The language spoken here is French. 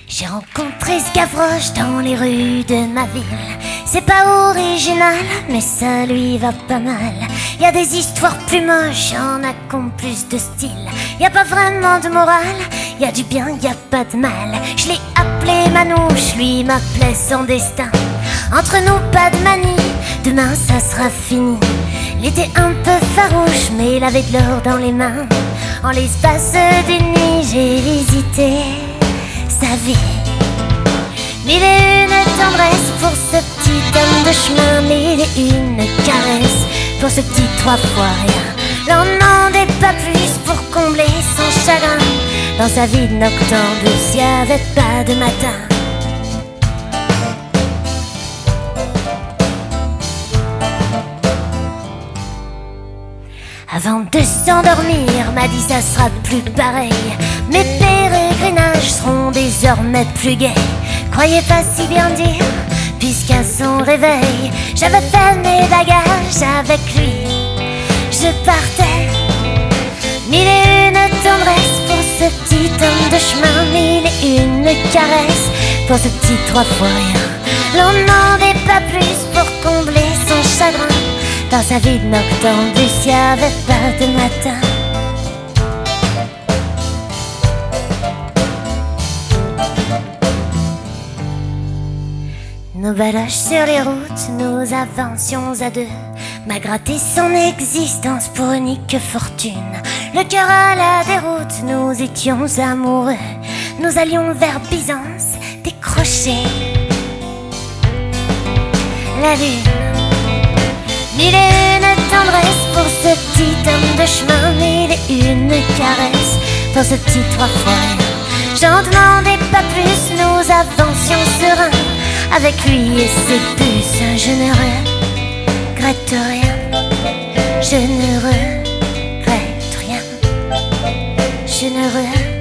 J'ai rencontré ce Gavroche dans les rues de ma ville. C'est pas original, mais ça lui va pas mal. Y a des histoires plus moches, y'en a qu'ont plus de style. Y a pas vraiment de morale, y a du bien, y a pas de mal. Je l'ai appelé Manouche, lui m'appelait son destin. Entre nous pas de manie, demain ça sera fini. Il était un peu farouche, mais il avait de l'or dans les mains. En l'espace d'une nuit, j'ai visité sa vie. Mille et une tendresse pour ce petit homme de chemin, mille et une caresses pour ce petit trois fois rien. L'en demandait pas plus pour combler son chagrin. Dans sa vie de noctambule, y avait pas de matin. Avant de s'endormir, m'a dit ça sera plus pareil. Mes pérégrinages seront désormais plus gais. Croyez pas si bien dire, puisqu'à son réveil, j'avais fait mes bagages avec lui. Je partais, mille et une tendresses pour ce petit homme de chemin, mille et une caresses pour ce petit trois fois rien. L'on demandait pas plus pour combler son chagrin. Dans sa vie de noctambule, y avait pas de matin. Nous baloches sur les routes, nous avancions à deux. M'a gratté son existence pour unique fortune. Le cœur à la déroute, nous étions amoureux. Nous allions vers Byzance, décrocher la lune. Mille et une tendresses pour ce petit homme de chemin, mille et une caresses pour ce petit trois fois rien. J'en demandais pas plus, nous avancions sereins. Avec lui et ses puces, je ne regrette rien. Je ne regrette rien. Je ne regrette